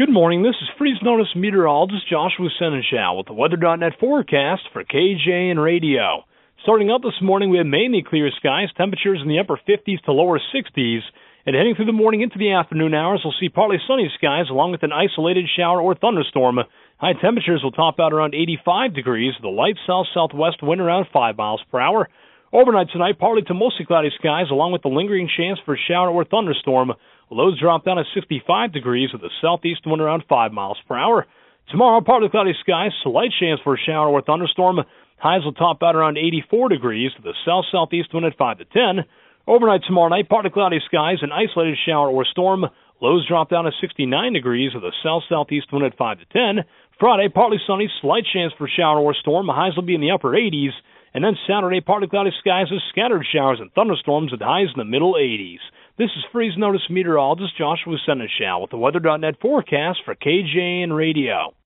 Good morning. This is Freeze Notice meteorologist Joshua Seneschal with the Weather.net forecast for KJN Radio. Starting out this morning, we have mainly clear skies, temperatures in the upper 50s to lower 60s. And heading through the morning into the afternoon hours, we'll see partly sunny skies along with an isolated shower or thunderstorm. High temperatures will top out around 85 degrees with a light south-southwest wind around 5 miles per hour. Overnight tonight, partly to mostly cloudy skies along with the lingering chance for a shower or thunderstorm. Lows drop down to 65 degrees with a southeast wind around 5 miles per hour. Tomorrow, partly cloudy skies, slight chance for a shower or thunderstorm. Highs will top out around 84 degrees with a south-southeast wind at 5 to 10. Overnight tomorrow night, partly cloudy skies, an isolated shower or storm. Lows drop down to 69 degrees with a south-southeast wind at 5 to 10. Friday, partly sunny, slight chance for shower or storm. Highs will be in the upper 80s. And then Saturday, partly cloudy skies with scattered showers and thunderstorms with highs in the middle 80s. This is Freeze Notice meteorologist Joshua Seneschal with the Weather.net forecast for KJN Radio.